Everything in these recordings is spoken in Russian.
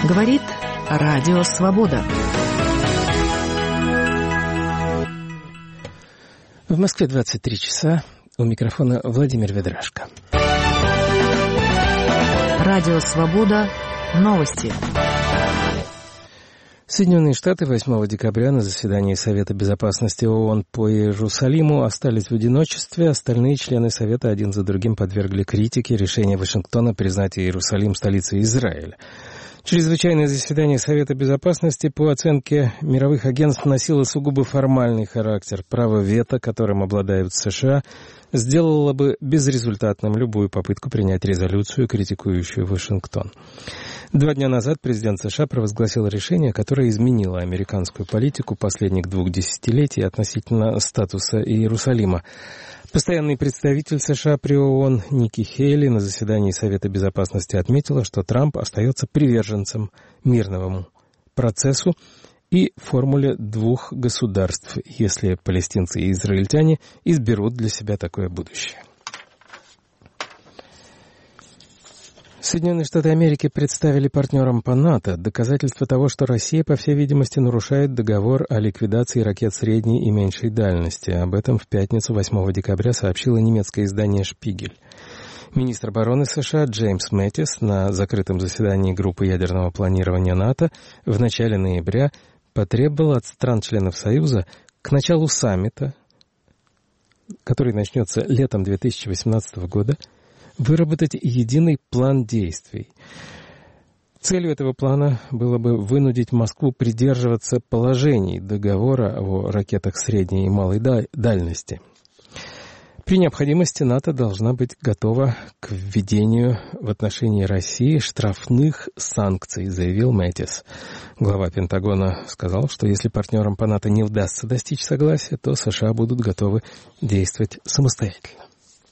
Говорит Радио Свобода. В Москве 23 часа. У микрофона Владимир Ведрашко. Радио Свобода. Новости. Соединенные Штаты 8 декабря на заседании Совета Безопасности ООН по Иерусалиму остались в одиночестве. Остальные члены Совета один за другим подвергли критике решение Вашингтона признать Иерусалим столицей Израиля. Чрезвычайное заседание Совета Безопасности, по оценке мировых агентств, носило сугубо формальный характер. Право вето, которым обладают США, сделало бы безрезультатным любую попытку принять резолюцию, критикующую Вашингтон. 2 дня назад президент США провозгласил решение, которое изменило американскую политику последних 2 десятилетий относительно статуса Иерусалима. Постоянный представитель США при ООН Ники Хейли на заседании Совета Безопасности отметила, что Трамп остается приверженцем мирному процессу и формуле 2 государств, если палестинцы и израильтяне изберут для себя такое будущее. Соединенные Штаты Америки представили партнерам по НАТО доказательства того, что Россия, по всей видимости, нарушает договор о ликвидации ракет средней и меньшей дальности. Об этом в пятницу 8 декабря сообщило немецкое издание «Шпигель». Министр обороны США Джеймс Мэттис на закрытом заседании группы ядерного планирования НАТО в начале ноября потребовал от стран-членов Союза к началу саммита, который начнется летом 2018 года, выработать единый план действий. Целью этого плана было бы вынудить Москву придерживаться положений договора о ракетах средней и малой дальности. При необходимости НАТО должна быть готова к введению в отношении России штрафных санкций, заявил Мэттис. Глава Пентагона сказал, что если партнерам по НАТО не удастся достичь согласия, то США будут готовы действовать самостоятельно.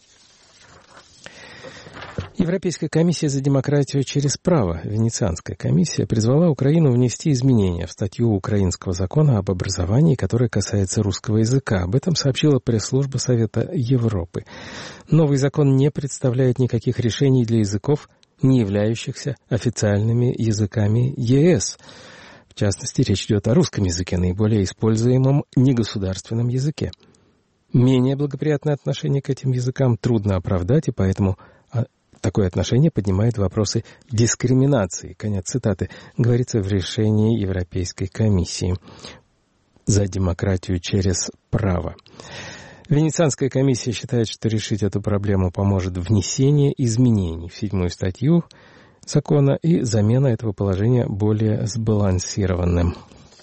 Европейская комиссия за демократию через право, Венецианская комиссия, призвала Украину внести изменения в статью украинского закона об образовании, которая касается русского языка. Об этом сообщила пресс-служба Совета Европы. Новый закон не представляет никаких решений для языков, не являющихся официальными языками ЕС. В частности, речь идет о русском языке, наиболее используемом негосударственном языке. Менее благоприятное отношение к этим языкам трудно оправдать, и поэтому такое отношение поднимает вопросы дискриминации. Конец цитаты. Говорится в решении Европейской комиссии за демократию через право. Венецианская комиссия считает, что решить эту проблему поможет внесение изменений в 7-ю статью закона и замена этого положения более сбалансированным.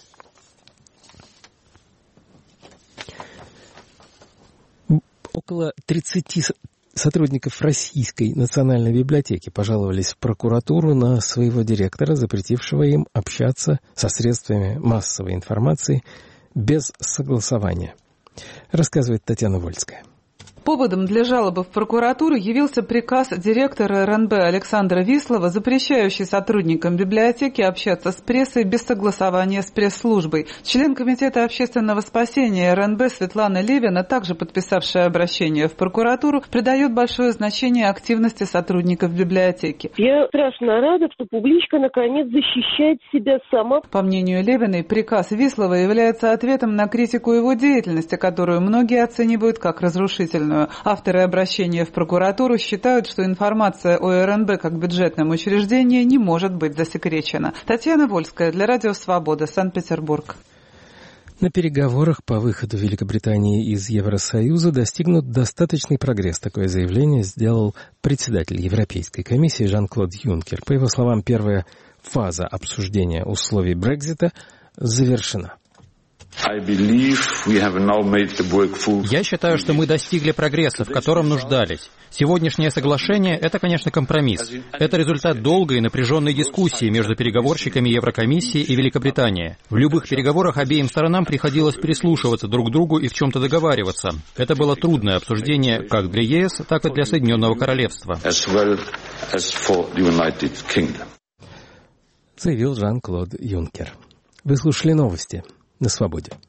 Около 30 сотрудников Российской национальной библиотеки пожаловались в прокуратуру на своего директора, запретившего им общаться со средствами массовой информации без согласования. Рассказывает Татьяна Вольская. Поводом для жалобы в прокуратуру явился приказ директора РНБ Александра Вислова, запрещающий сотрудникам библиотеки общаться с прессой без согласования с пресс-службой. Член Комитета общественного спасения РНБ Светлана Левина, также подписавшая обращение в прокуратуру, придает большое значение активности сотрудников библиотеки. Я страшно рада, что публичка наконец защищает себя сама. По мнению Левиной, приказ Вислова является ответом на критику его деятельности, которую многие оценивают как разрушительную. Авторы обращения в прокуратуру считают, что информация о РНБ как бюджетном учреждении не может быть засекречена. Татьяна Вольская для Радио Свобода, Санкт-Петербург. На переговорах по выходу Великобритании из Евросоюза достигнут достаточный прогресс. Такое заявление сделал председатель Европейской комиссии Жан-Клод Юнкер. По его словам, первая фаза обсуждения условий Брексита завершена. Я считаю, что мы достигли прогресса, в котором нуждались. Сегодняшнее соглашение – это, конечно, компромисс. Это результат долгой и напряженной дискуссии между переговорщиками Еврокомиссии и Великобритании. В любых переговорах обеим сторонам приходилось прислушиваться друг к другу и в чем-то договариваться. Это было трудное обсуждение как для ЕС, так и для Соединенного Королевства. Заявил Жан-Клод Юнкер. Вы слушали новости на Свободе.